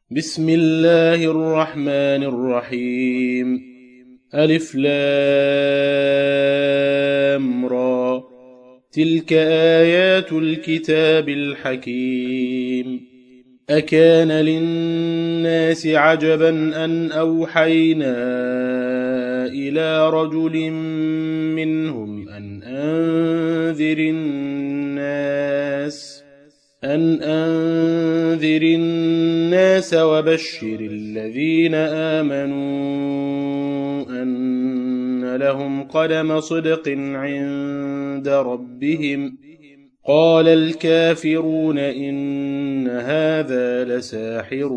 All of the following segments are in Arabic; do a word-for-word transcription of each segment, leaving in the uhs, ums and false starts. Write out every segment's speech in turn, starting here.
بسم الله الرحمن الرحيم. ألف لام را. تلك آيات الكتاب الحكيم. أكان للناس عجبا أن أوحينا إلى رجل منهم أن أنذر الناس أن أنذر الناس وبشر الذين آمنوا أن لهم قدم صدق عند ربهم. قال الكافرون إن هذا لساحر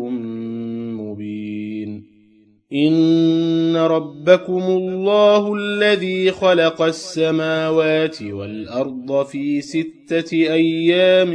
مبين. إن ربكم الله الذي خلق السماوات والأرض في ستة أيام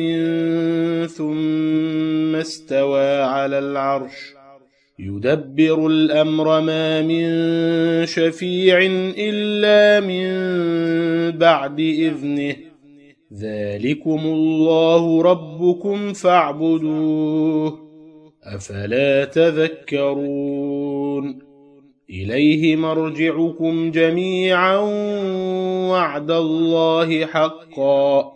ثم استوى على العرش يدبر الأمر ما من شفيع إلا من بعد إذنه. ذلكم الله ربكم فاعبدوه أفلا تذكرون. إليه مرجعكم جميعا وعد الله حقا.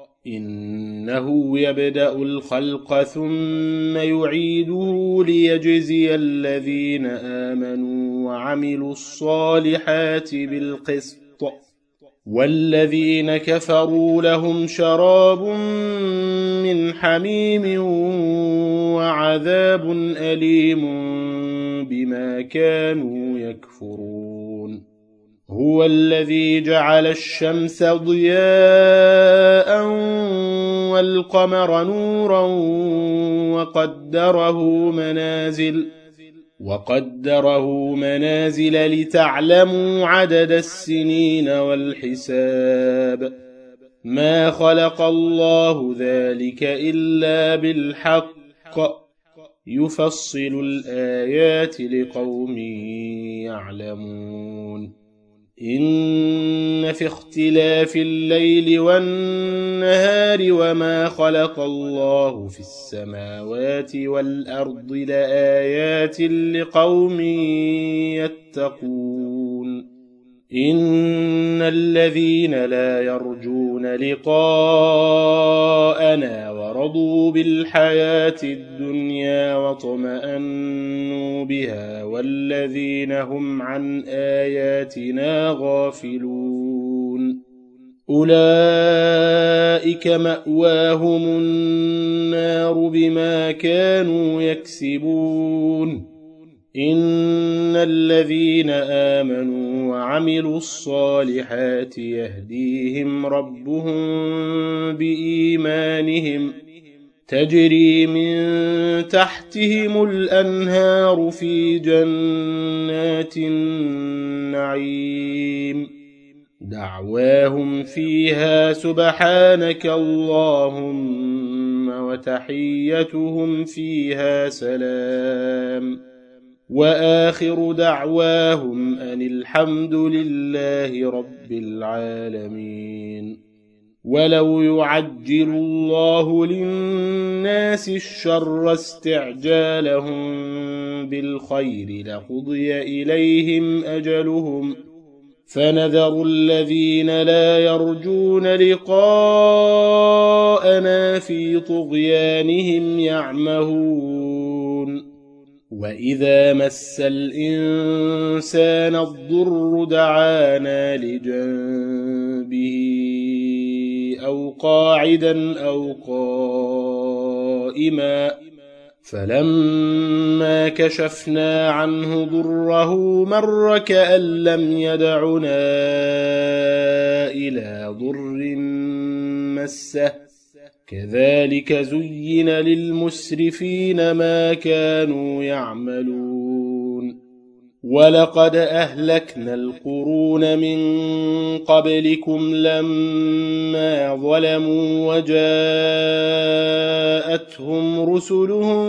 إنه يبدأ الخلق ثم يعيده ليجزي الذين آمنوا وعملوا الصالحات بالقسط، والذين كفروا لهم شراب من حميم وعذاب أليم بما كانوا يكفرون. هو الذي جعل الشمس ضياء والقمر نورا وقدره منازل وقدره منازل لتعلموا عدد السنين والحساب. ما خلق الله ذلك إلا بالحق يفصل الآيات لقوم يعلمون. إن في اختلاف الليل والنهار وما خلق الله في السماوات والأرض لآيات لقوم يتقون. إن الذين لا يرجون لقاءنا ورضوا بالحياة الدنيا واطمأنوا بها والذين هم عن آياتنا غافلون أولئك مأواهم النار بما كانوا يكسبون. إن الذين آمنوا وعملوا الصالحات يهديهم ربهم بإيمانهم تجري من تحتهم الأنهار في جنات النعيم دعواهم فيها سبحانك اللهم وتحيتهم فيها سلام وآخر دعواهم أن الحمد لله رب العالمين. ولو يعجل الله للناس الشر استعجالهم بالخير لقضي إليهم أجلهم فنذر الذين لا يرجون لقاءنا في طغيانهم يعمهون. وإذا مس الإنسان الضر دعانا لجنبه أو قاعدا أو قائما فلما كشفنا عنه ضره مر كأن لم يدعنا إلى ضر مسه. كذلك زين للمسرفين ما كانوا يعملون. ولقد أهلكنا القرون من قبلكم لما ظلموا وجاءتهم رسلهم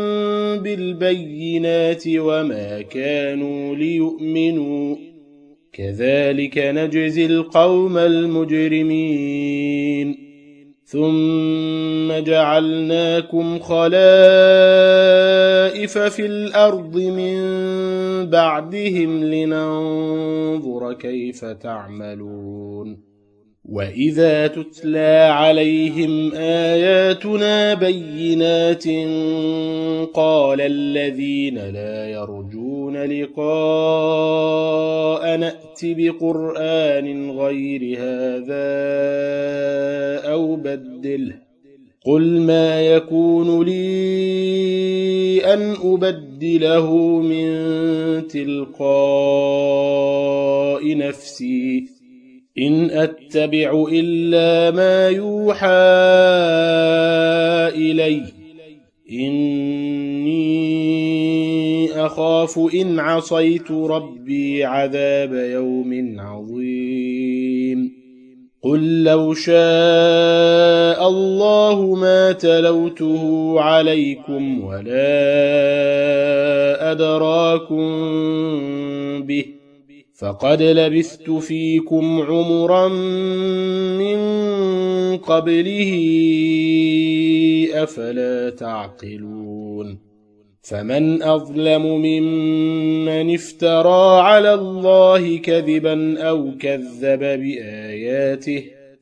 بالبينات وما كانوا ليؤمنوا كذلك نجزي القوم المجرمين. ثم جعلناكم خلائف خَسَائِفَ فِي الْأَرْضِ مِن بَعْدِهِمْ لِنَنظُرَ كَيْفَ تَعْمَلُونَ وَإِذَا تُتْلَى عَلَيْهِمْ آيَاتُنَا بَيِّنَاتٍ قَالَ الَّذِينَ لَا يَرْجُونَ لِقَاءَنَا ائْتِ بِقُرْآنٍ غَيْرِ هَذَا أَوْ بَدِّلْهُ قُلْ مَا يَكُونُ لِي أَنْ أُبَدِّلَهُ مِنْ تِلْقَاءِ نَفْسِي إِنْ أَتَّبِعُ إِلَّا مَا يُوحَى إِلَيَّ إِنِّي أَخَافُ إِنْ عَصَيْتُ رَبِّي عَذَابَ يَوْمٍ عَظِيمٍ قُل لَّوْ شَاءَ اللَّهُ مَا تَلَوْتُهُ عَلَيْكُمْ وَلَا أَدْرَاكُمْ بِهِ فَقَدْ لَبِثْتُ فِيكُمْ عُمُرًا مِّن قَبْلِهِ أَفَلَا تَعْقِلُونَ فَمَنْ أَظْلَمُ مِمَّنِ افْتَرَىٰ عَلَى اللَّهِ كَذِبًا أَوْ كَذَّبَ بِآيَاتِهِ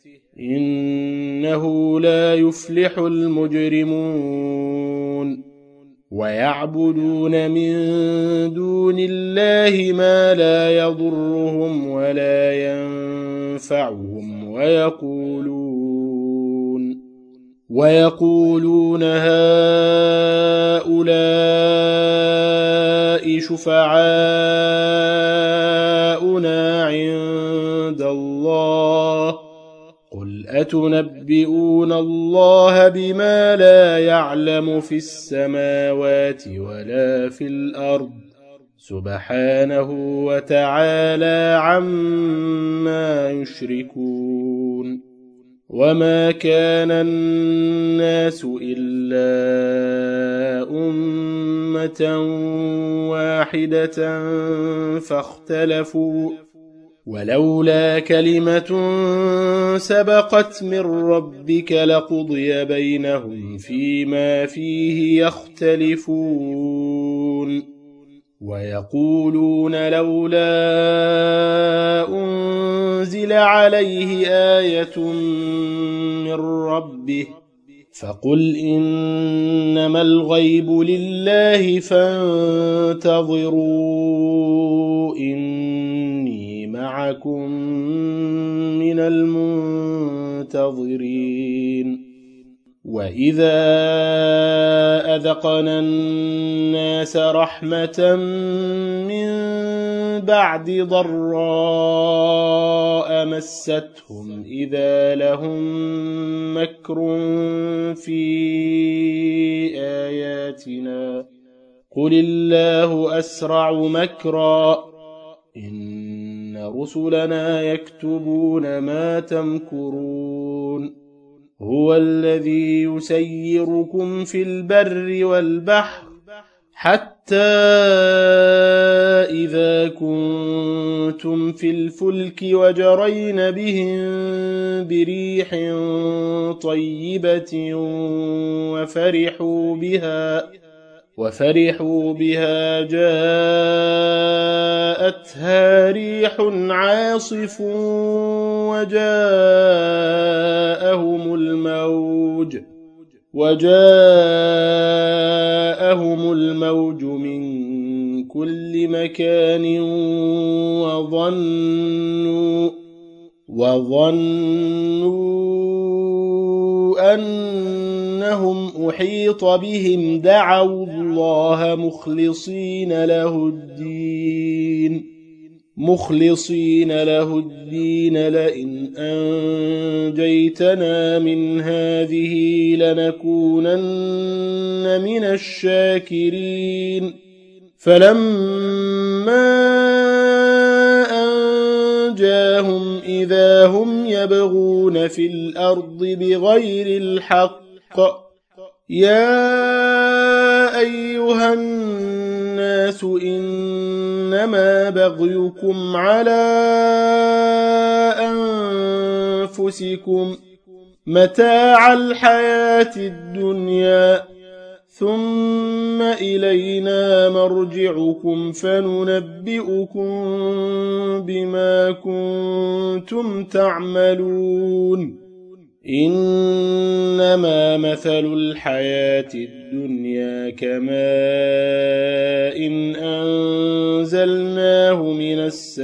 إِنَّهُ لا يُفْلِحُ الْمُجْرِمُونَ وَيَعْبُدُونَ مِن دُونِ اللَّهِ مَا لَا يَضُرُّهُمْ وَلَا يَنفَعُهُمْ وَيَقُولُونَ وَيَقُولُونَ هَٰؤُلَاءِ شُفَعَاؤُنَا عِندَ اللَّهِ قُلْ أَتُنَبِّئُونَ اللَّهَ بِمَا لَا يَعْلَمُ فِي السَّمَاوَاتِ وَلَا فِي الْأَرْضِ سُبْحَانَهُ وَتَعَالَىٰ عَمَّا يُشْرِكُونَ وَمَا كَانَ النَّاسُ إِلَّا أُمَّةً وَاحِدَةً فَاخْتَلَفُوا وَلَوْلَا كَلِمَةٌ سَبَقَتْ مِن رَّبِّكَ لَقُضِيَ بَيْنَهُمْ فِيمَا فِيهِ يَخْتَلِفُونَ وَيَقُولُونَ لَوْلَا أُنزِلَ عَلَيْهِ آيَةٌ مِّن رَّبِّهِ فَقُلْ إِنَّمَا الْغَيْبُ لِلَّهِ فَانتَظِرُوا إِنِّي مَعَكُم مِّنَ الْمُنتَظِرِينَ وَإِذَا أَذَقْنَا النَّاسَ رَحْمَةً مِّن بَعْدِ ضَرَّاءَ مَسَّتْهُمْ إِذَا لَهُم مَّكْرٌ فِي آيَاتِنَا قُلِ اللَّهُ أَسْرَعُ مَكْرًا إِنَّ رُسُلَنَا يَكْتُبُونَ مَا تَمْكُرُونَ هُوَ الَّذِي يُسَيِّرُكُمْ فِي الْبَرِّ وَالْبَحْرِ حَتَّى إِذَا كُنتُمْ فِي الْفُلْكِ وَجَرَيْنَ بِهِم بِرِيحٍ طَيِّبَةٍ وَفَرِحُوا بِهَا وَفَرِحُوا بِهَا جَاءَتْهَا رِيحٌ عَاصِفٌ وَجَاءَهُمُ الْمَوْجُ وَجَاءَهُمُ الْمَوْجُ مِنْ كُلِّ مَكَانٍ وَظَنُّوا وَظَنُّوا أَنَّهُمْ أُحِيطَ بِهِمْ دَعَوُا اللَّهَ مُخْلِصِينَ لَهُ الدِّينَ مُخْلِصِينَ لَهُ الدِّينَ لَئِنْ أَنْجَيْتَنَا مِنْ هَٰذِهِ لَنَكُونَنَّ مِنَ الشَّاكِرِينَ فَلَمَّا أَنْجَاهُمْ إِذَا هُمْ يَبْغُونَ فِي الْأَرْضِ بِغَيْرِ الْحَقِّ يَا أَيُّهَا النَّاسُ إِنَّمَا بَغْيُكُمْ عَلَىٰ أَنفُسِكُمْ مَتَاعَ الْحَيَاةِ الدُّنْيَا ثم إلينا مرجعكم فننبئكم بما كنتم تعملون إنما مثل الحياة الدنيا كماء إن أنزلناه من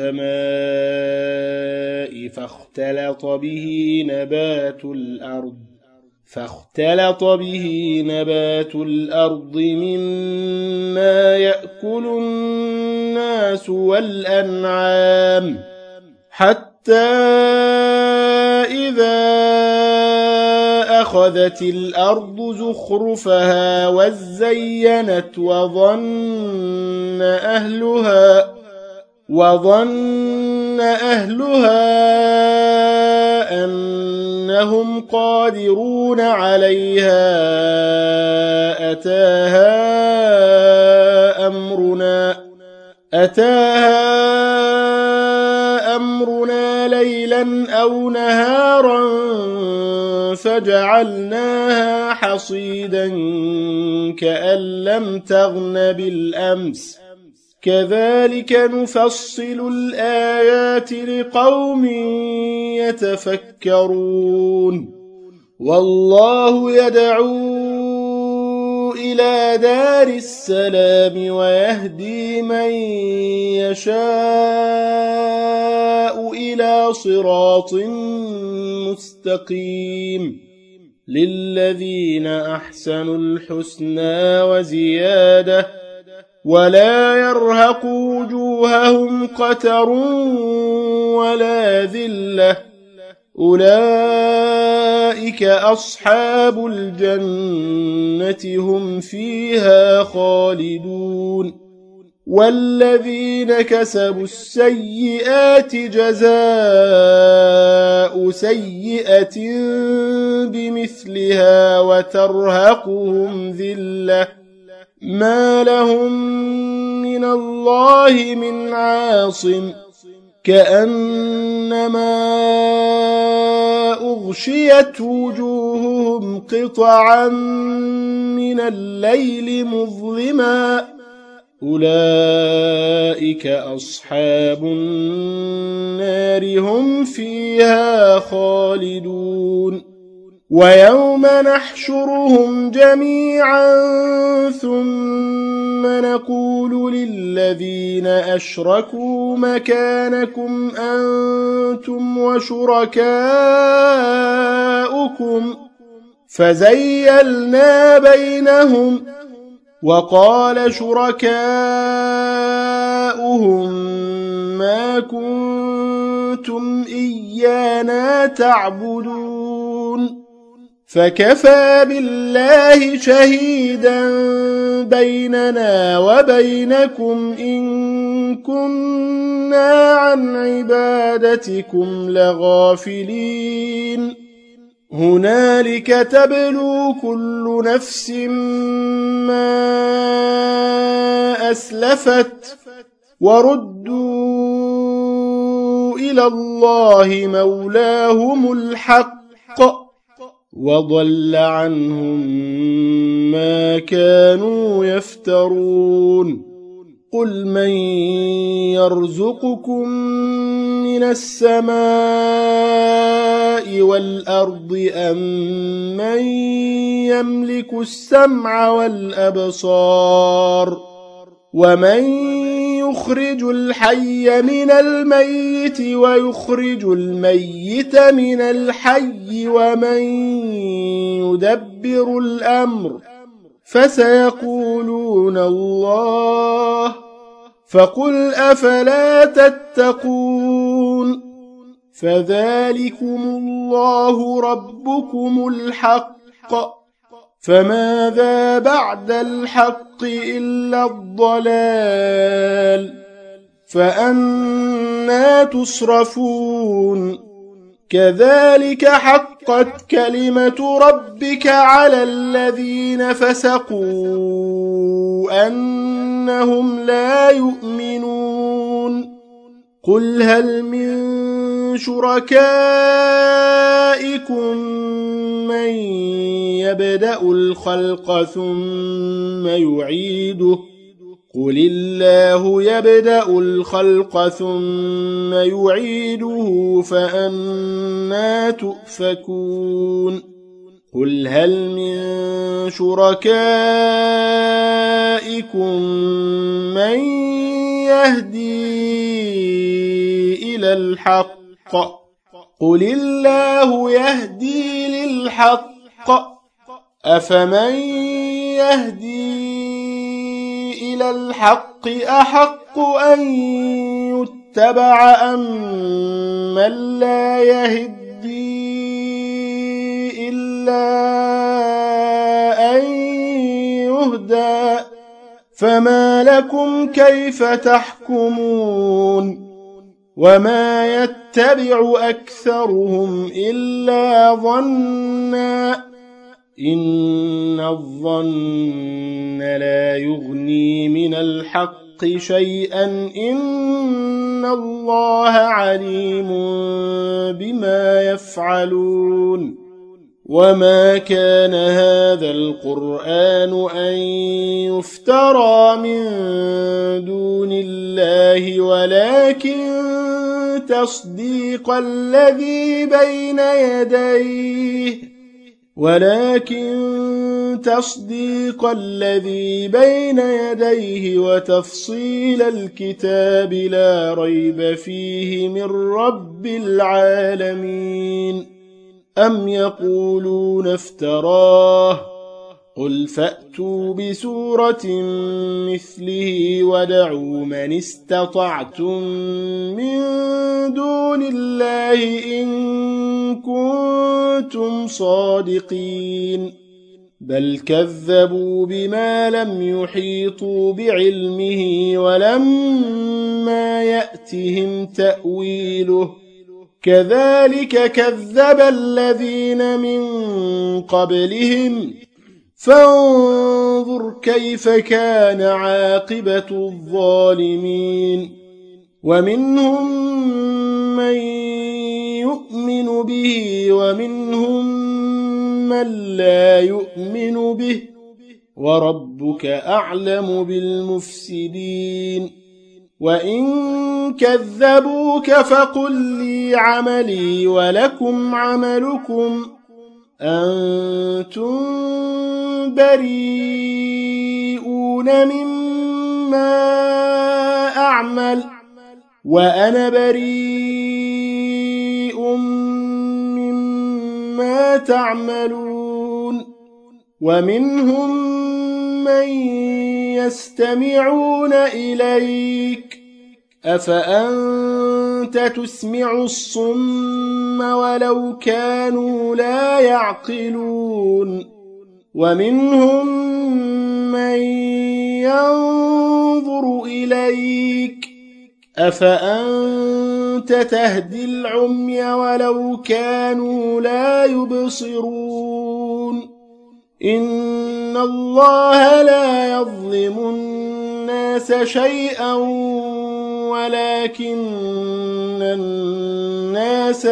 السماء فاختلط به نبات الأرض فاختلط به نبات الأرض مما يأكل الناس والأنعام حتى إذا أخذت الأرض زخرفها وزينت وظن أهلها وظن أهلها أنهم قادرون عليها أتاها أمرنا أتاها أمرنا ليلا أو نهارا فجعلناها حصيدا كأن لم تغن بالأمس كذلك نفصل الآيات لقوم يتفكرون والله يدعو إلى دار السلام ويهدي من يشاء إلى صراط مستقيم للذين أحسنوا الحسنى وزيادة ولا يرهق وجوههم قتر ولا ذلة أولئك أصحاب الجنة هم فيها خالدون والذين كسبوا السيئات جزاء سيئة بمثلها وترهقهم ذلة ما لهم من الله من عاصم كأنما أغشيت وجوههم قطعا من الليل مظلما أولئك أصحاب النار هم فيها خالدون ويوم نحشرهم جميعا ثم نقول للذين أشركوا مكانكم أنتم وشركاؤكم فزيلنا بينهم وقال شركاؤهم ما كنتم إيانا تعبدون فكفى بالله شهيدا بيننا وبينكم إن كنا عن عبادتكم لغافلين هنالك تبلو كل نفس ما أسلفت وردوا إلى الله مولاهم الحق وضل عنهم ما كانوا يفترون قل من يرزقكم من السماء والأرض أم من يملك السمع والأبصار ومن يخرج الحي من الميت ويخرج الميت من الحي ومن يدبر الأمر فسيقولون الله فقل أفلا تتقون فذلكم الله ربكم الحق فماذا بعد الحق إلا الضلال فأنى تصرفون كذلك حقت كلمة ربك على الذين فسقوا أنهم لا يؤمنون قل هل من شركائكم من يبدأ الخلق ثم يعيده قل الله يبدأ الخلق ثم يعيده فأنى تؤفكون قل هل من شركائكم من يهدي إلى الحق قل الله يهدي للحق أفمن يهدي إلى الحق أحق أن يتبع أم من لا يهدي إلا أن يهدى فما لكم كيف تحكمون وما يتبع أكثرهم إلا ظنًّا إن الظن لا يغني من الحق شيئا إن الله عليم بما يفعلون وما كان هذا القرآن أن يفترى من دون الله ولكن تصديق الذي بين يديه ولكن تصديق الذي بين يديه وتفصيل الكتاب لا ريب فيه من رب العالمين أم يقولون افتراه قل فأتوا بسورة مثله ودعوا من استطعتم من دون الله إن كنتم صادقين بل كذبوا بما لم يحيطوا بعلمه ولما يأتهم تأويله كذلك كذب الذين من قبلهم فانظر كيف كان عاقبة الظالمين ومنهم من يؤمن به ومنهم من لا يؤمن به وربك أعلم بالمفسدين وإن كذبوك فقل لي عملي ولكم عملكم أنتم بريئون مما أعمل وأنا بريء مما تعملون ومنهم من يستمعون إليك أفأنت تسمع الصم ولو كانوا لا يعقلون ومنهم من ينظر إليك أفأنت تهدي العمي ولو كانوا لا يبصرون إن الله لا يظلم الناس شيئا ولكن الناس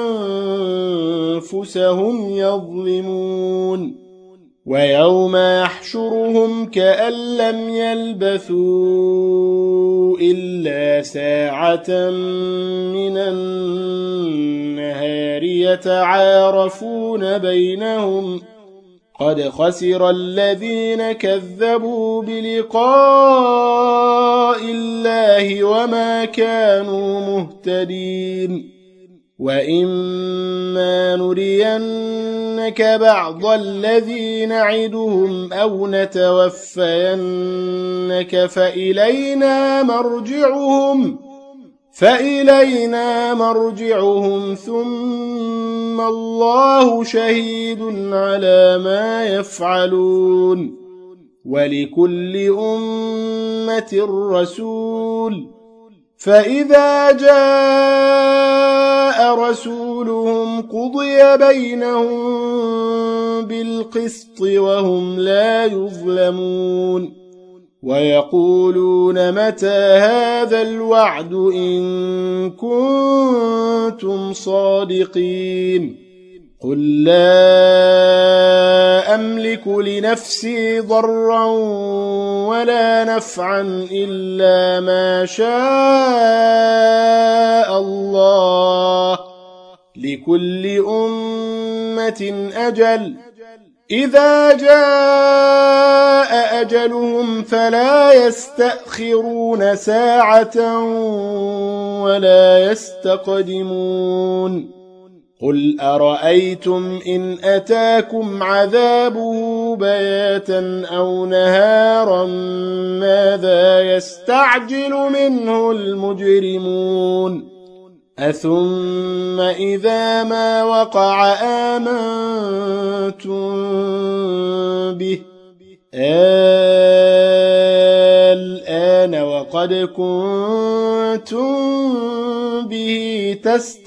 أنفسهم يظلمون ويوم يحشرهم كأن لم يلبثوا إلا ساعة من النهار يتعارفون بينهم قد خسر الذين كذبوا بلقاء الله وما كانوا مهتدين وإما نرينك بعض الذي نعدهم أو نتوفينك فإلينا مرجعهم فإلينا مرجعهم ثم الله شهيد على ما يفعلون ولكل أمة رسول فإذا جاء رسولهم قضي بينهم بالقسط وهم لا يظلمون ويقولون متى هذا الوعد إن كنتم صادقين قل لا أملك لنفسي ضرا ولا نفعا إلا ما شاء الله لكل أمة أجل إذا جاء أجلهم فلا يستأخرون ساعة ولا يستقدمون قل أرأيتم إن أتاكم عذابه بياتا أو نهارا ماذا يستعجل منه المجرمون أثم إذا ما وقع آمنتم به الآن وقد كنتم به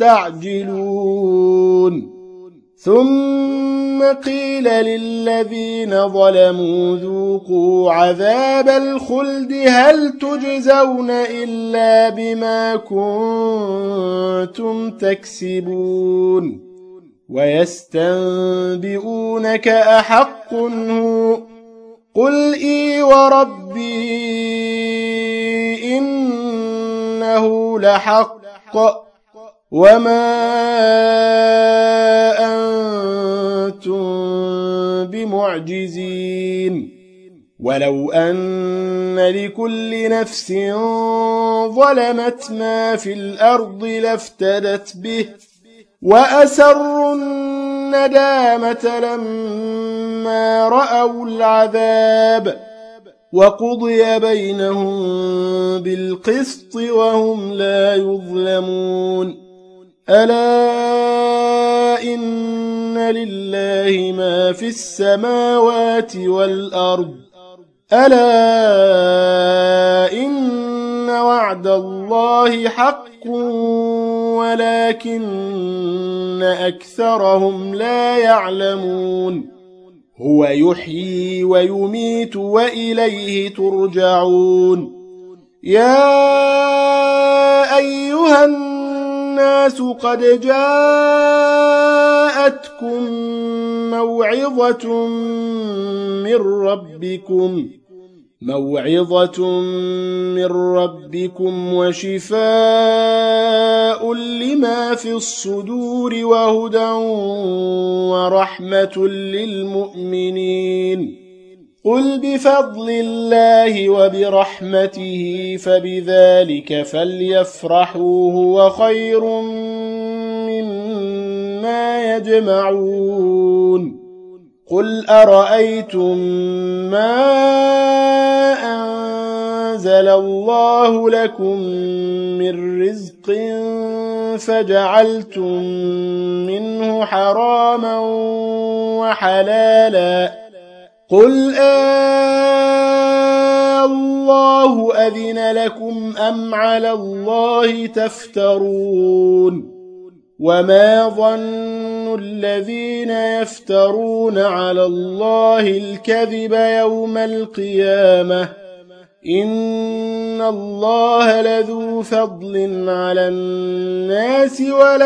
تستعجلون ثم قيل للذين ظلموا ذوقوا عذاب الخلد هل تجزون إلا بما كنتم تكسبون ويستنبئونك أحق هو قل إي وربي إنه لحق وما أنتم بمعجزين ولو أن لكل نفس ظلمت ما في الأرض لافتدت به وأسروا الندامة لما رأوا العذاب وقضي بينهم بالقسط وهم لا يظلمون ألا إن لله ما في السماوات والأرض ألا إن وعد الله حق ولكن أكثرهم لا يعلمون هو يحيي ويميت وإليه ترجعون يا أيها الناس قد جاءتكم موعظة من ربكم موعظة من ربكم وشفاء لما في الصدور وهدى ورحمة للمؤمنين قل بفضل الله وبرحمته فبذلك فليفرحوا هو خير مما يجمعون قل أرأيتم ما أنزل الله لكم من رزق فجعلتم منه حراما وحلالا قل آه الله أذن لكم أم على الله تفترون وما ظن الذين يفترون على الله الكذب يوم القيامة إن الله لذو فضل على الناس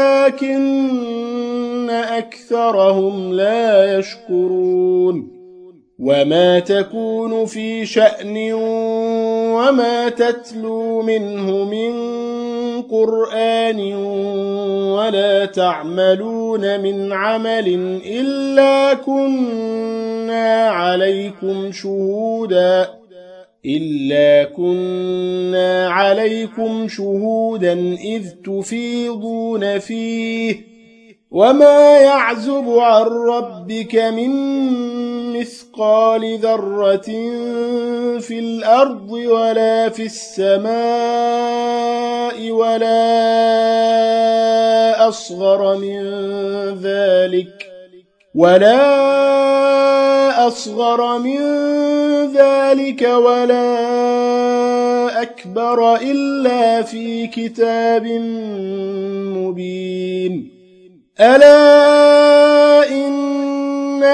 ولكن أكثرهم لا يشكرون وما تكون في شأن وما تتلو منه من قرآن ولا تعملون من عمل إلا كنا عليكم شهودا إلا كنا عليكم شهودا إذ تفيضون فيه وما يعزب عن ربك من مثقال ذرة في الأرض ولا في السماء ولا أصغر من ذلك ولا أصغر من ذلك ولا أكبر إلا في كتاب مبين ألا إن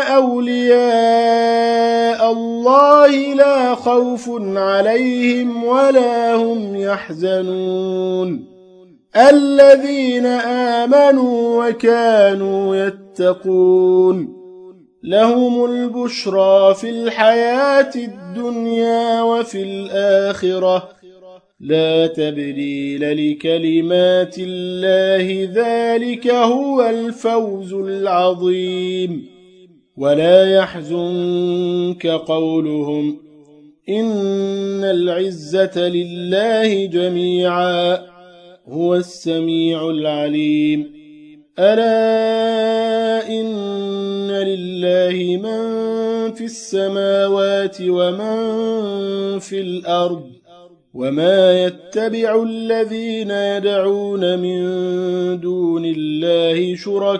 أولياء الله لا خوف عليهم ولا هم يحزنون الذين آمنوا وكانوا يتقون لهم البشرى في الحياة الدنيا وفي الآخرة لا تبديل لكلمات الله ذلك هو الفوز العظيم ولا يحزنك قولهم إن العزة لله جميعا هو السميع العليم ألا إن لله من في السماوات ومن في الأرض وما يتبع الذين يدعون من دون الله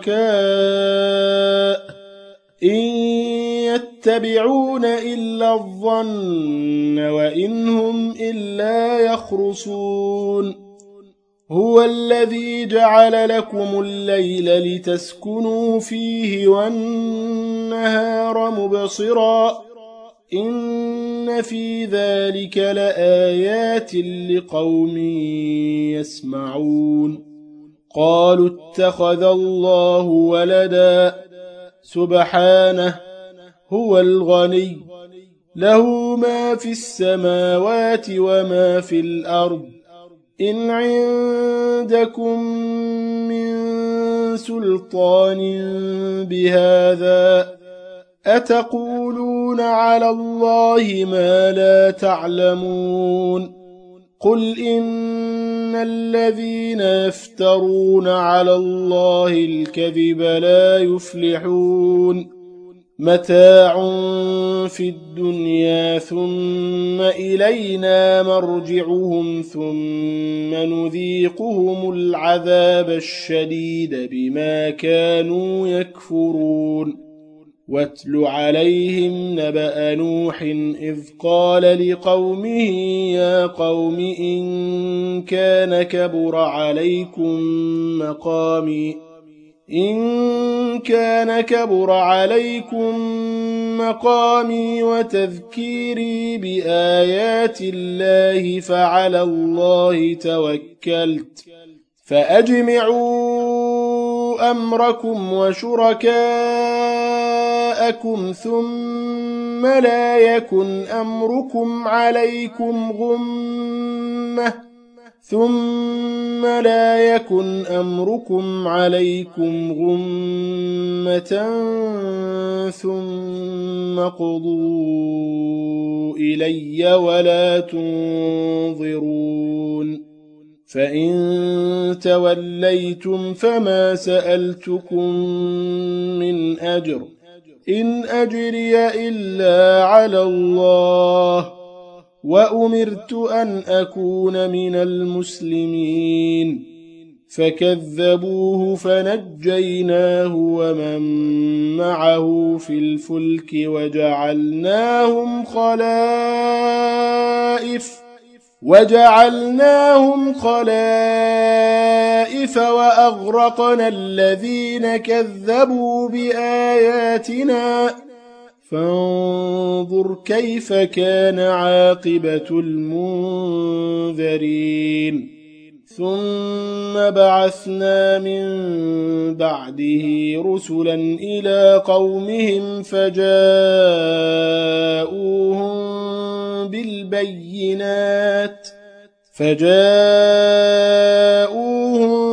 شركاء إن يتبعون إلا الظن وإن هم إلا يخرصون هو الذي جعل لكم الليل لتسكنوا فيه والنهار مبصرا إن في ذلك لآيات لقوم يسمعون قالوا اتخذ الله ولدا سبحانه هو الغني له ما في السماوات وما في الأرض إن عندكم من سلطان بهذا أتقولون على الله ما لا تعلمون قل إن الذين يفترون على الله الكذب لا يفلحون متاع في الدنيا ثم إلينا مرجعهم ثم نذيقهم العذاب الشديد بما كانوا يكفرون واتل عليهم نبأ نوح إذ قال لقومه يا قوم إن كان كبر عليكم مقامي إن كان كبر عليكم مقامي وتذكيري بآيات الله فعلى الله توكلت فأجمعوا أمركم وشركاءكم ثم لا يكن أمركم عليكم غمة ثم لا يكن أمركم عليكم غمة ثم قضوا إلي ولا تنظرون فإن توليتم فما سألتكم من أجر إن أجري إلا على الله وأمرت أن أكون من المسلمين فكذبوه فنجيناه ومن معه في الفلك وجعلناهم خلائف وجعلناهم خلائف وأغرقنا الذين كذبوا بآياتنا فانظر كيف كان عاقبة المنذرين ثم بعثنا من بعده رسلا إلى قومهم فجاءوهم بالبينات فجاءوهم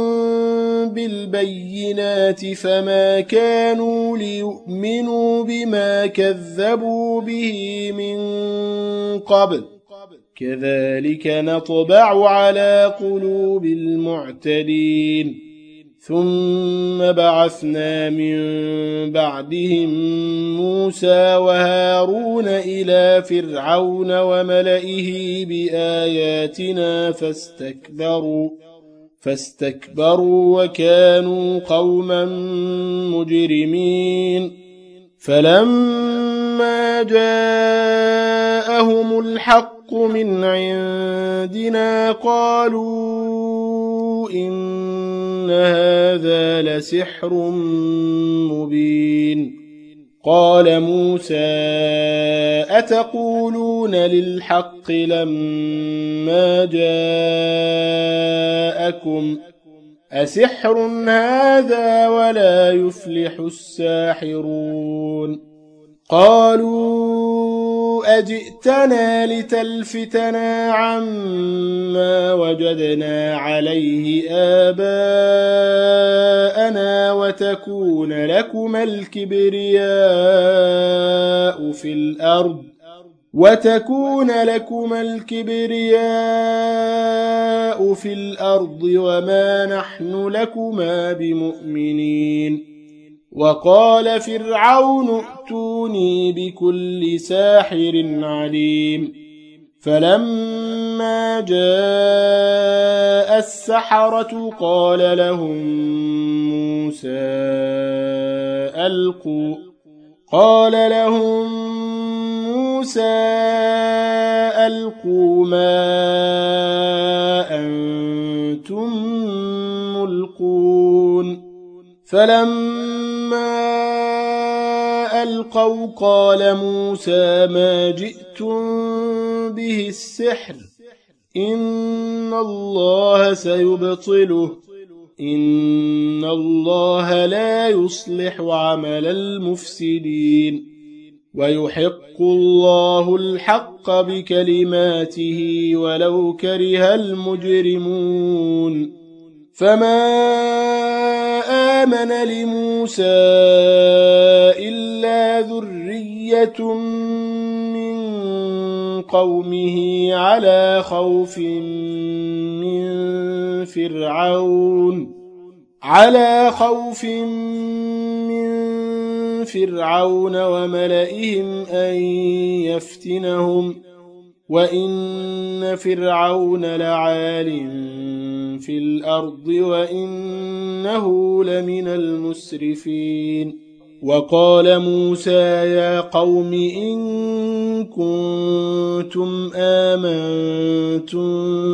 بالبينات فما كانوا ليؤمنوا بما كذبوا به من قبل كذلك نطبع على قلوب المعتدين ثم بعثنا من بعدهم موسى وهارون إلى فرعون وملئه بآياتنا فاستكبروا فاستكبروا وكانوا قوما مجرمين فلما جاءهم الحق من عندنا قالوا إن هذا لسحر مبين قال موسى أتقولون للحق لما جاءكم أسحر هذا ولا يفلح الساحرون قالوا أجئتنا لتلفتنا عما وجدنا عليه آباءنا وتكون لكما الكبرياء في الأرض وتكون لكما الكبرياء في الأرض وما نحن لكما بمؤمنين وقال فرعون ائتوني بكل ساحر عليم فلما جاء السحرة قال لهم موسى ألقوا قال لهم موسى ألقوا ما أنتم ملقون فلما ألقوا قال موسى ما جئتم به السحر إن الله سيبطله إن الله لا يصلح عمل المفسدين ويحق الله الحق بكلماته ولو كره المجرمون فما آمن لموسى إلا ذرية من قومه على خوف من فرعون على خوف من فرعون وملئهم أن يفتنهم وإن فرعون لعال في الأرض وإنه لمن المسرفين وقال موسى يا قوم إن كنتم آمنتم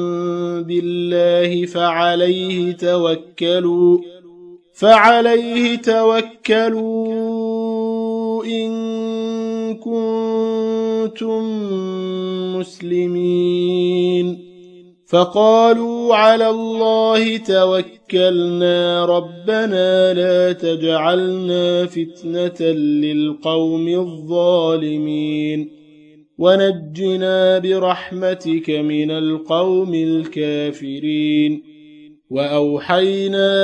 بالله فعليه توكلوا فعليه توكلوا إن كنتم مسلمين فقالوا على الله توكلنا ربنا لا تجعلنا فتنة للقوم الظالمين ونجنا برحمتك من القوم الكافرين وأوحينا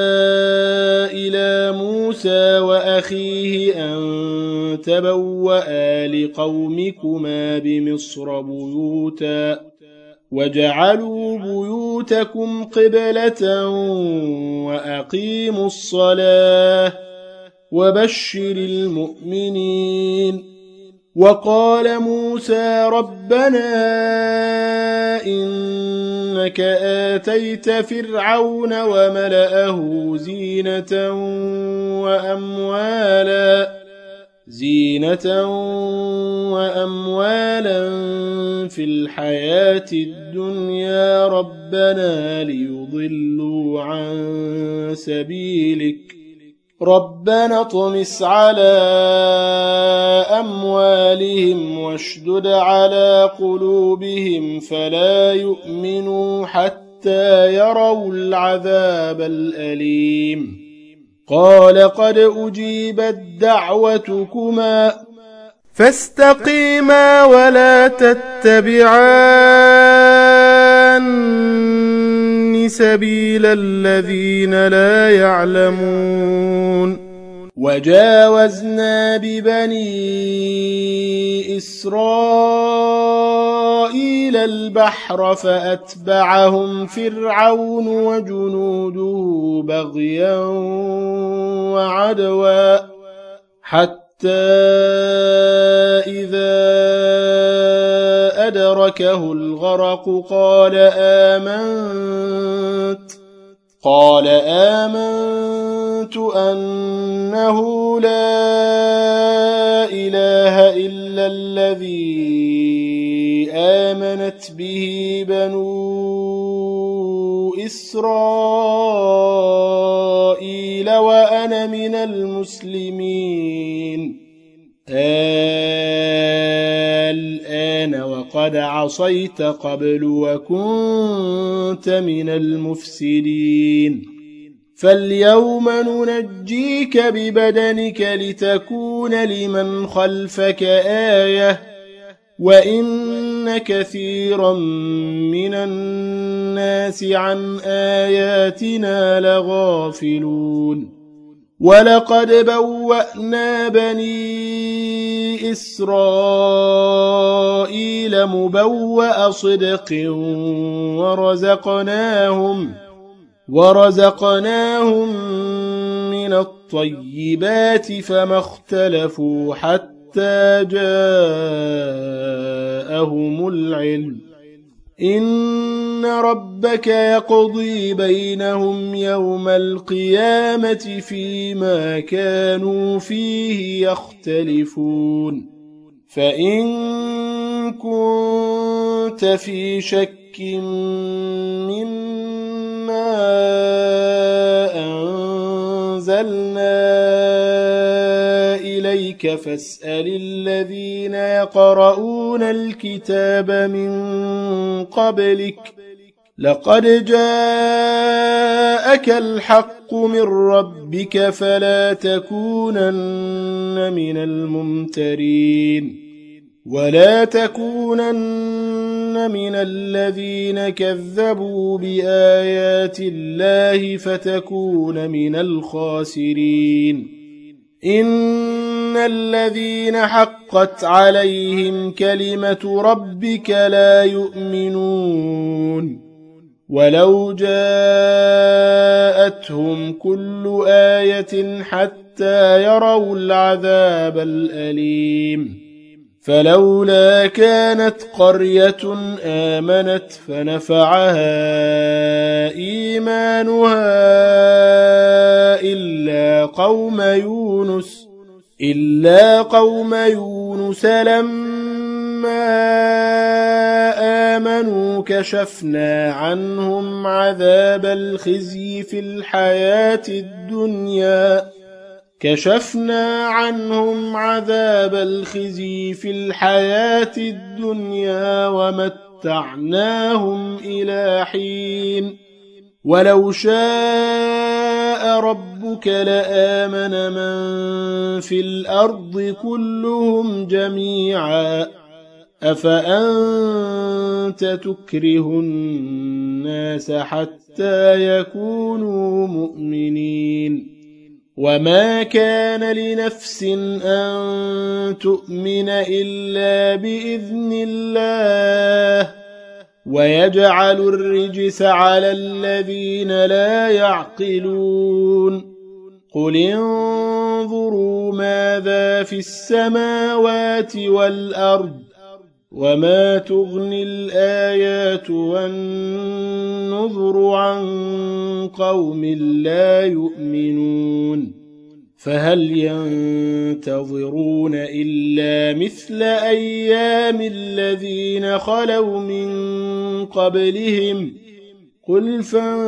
إلى موسى وأخيه أن تبوأ لقومكما بمصر بيوتا وجعلوا بيوتكم قبلة وأقيموا الصلاة وبشر المؤمنين وقال موسى ربنا إنك آتيت فرعون وملأه زينة وأموالا زينة وأموالا في الحياة الدنيا ربنا ليضلوا عن سبيلك ربنا اطمس على أموالهم واشدد على قلوبهم فلا يؤمنوا حتى يروا العذاب الأليم قال قد أجيبت دعوتكما فاستقيما ولا تتبعان سبيل الذين لا يعلمون وجاوزنا ببني إسرائيل البحر فأتبعهم فرعون وجنوده بغيا وعدوا حتى إذا أدركه الغرق قال آمنت قال آمنت أنه لا إله إلا الذي آمنت به بنو إسرائيل وأنا من المسلمين الآن وقد عصيت قبل وكنت من المفسدين فاليوم ننجيك ببدنك لتكون لمن خلفك آية وإن كثيرا من الناس عن آياتنا لغافلون ولقد بوأنا بني إسرائيل مبوأ صدق ورزقناهم ورزقناهم من الطيبات فما اختلفوا حتى جاءهم العلم إن ربك يقضي بينهم يوم القيامة فيما كانوا فيه يختلفون فإن كنت في شك مما أنزلنا إليك فاسأل الذين يقرؤون الكتاب من قبلك لقد جاءك الحق من ربك فلا تكونن من الممترين ولا تكونن من الذين كذبوا بآيات الله فتكون من الخاسرين إن الذين حقت عليهم كلمة ربك لا يؤمنون ولو جاءتهم كل آية حتى يروا العذاب الأليم فلولا كانت قرية آمنت فنفعها إيمانها إلا قوم يونس إلا قوم يونس لما آمنوا كشفنا عنهم عذاب الخزي في الحياة الدنيا كشفنا عنهم عذاب الخزي في الحياة الدنيا ومتعناهم إلى حين ولو شاء ربك لآمن من في الأرض كلهم جميعا أفأنت تكره الناس حتى يكونوا مؤمنين وما كان لنفس أن تؤمن إلا بإذن الله ويجعل الرجس على الذين لا يعقلون قل انظروا ماذا في السماوات والأرض وما تغني الآيات والنذر عن قوم لا يؤمنون فهل ينتظرون إلا مثل أيام الذين خلوا من قبلهم قل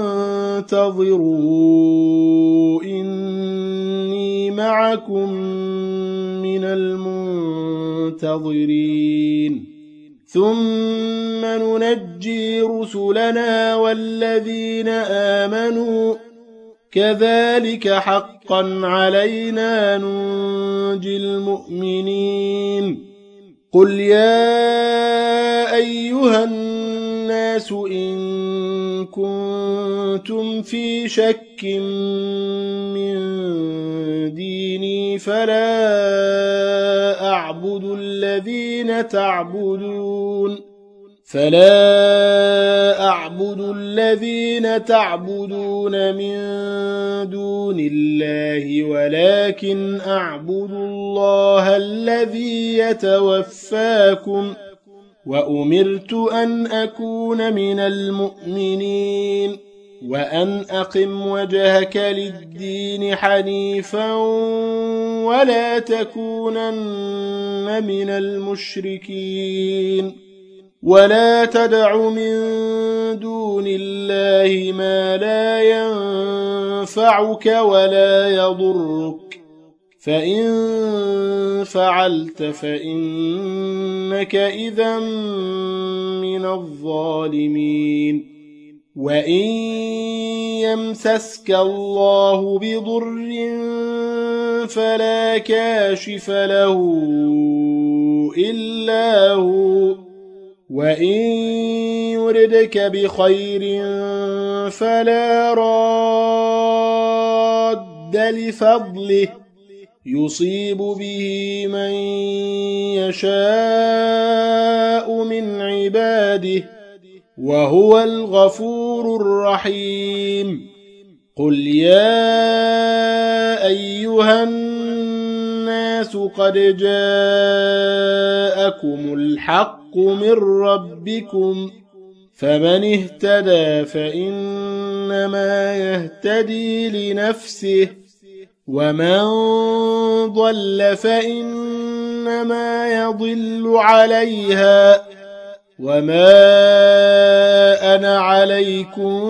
فانتظروا إني معكم من المنتظرين ثم ننجي رسلنا والذين آمنوا كذلك حقا علينا ننجي المؤمنين قل يا أيها الناس إن كنتم في شك من ديني فلا أعبد الذين تعبدون فلا أعبد الذين تعبدون من دون الله ولكن أعبد الله الذي يتوفاكم وأمرت أن أكون من المؤمنين وأن أقم وجهك للدين حنيفا ولا تكونن من المشركين ولا تدع من دون الله ما لا ينفعك ولا يضرك فإن فعلت فإنك إذا من الظالمين وإن يمسسك الله بضر فلا كاشف له إلا هو، وإن يردك بخير فلا راد لفضله يصيب به من يشاء من عباده وهو الغفور الرحيم. قل يا أيها الناس قد جاءكم الحق من ربكم، فمن اهتدى فإنما يهتدي لنفسه، ومن ضل فإنما يضل عليها، وما أنا عليكم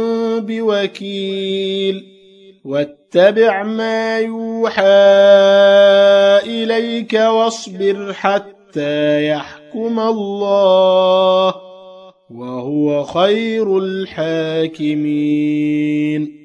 بوكيل. واتبع ما يوحى إليك واصبر حتى يحكم الله، وهو خير الحاكمين.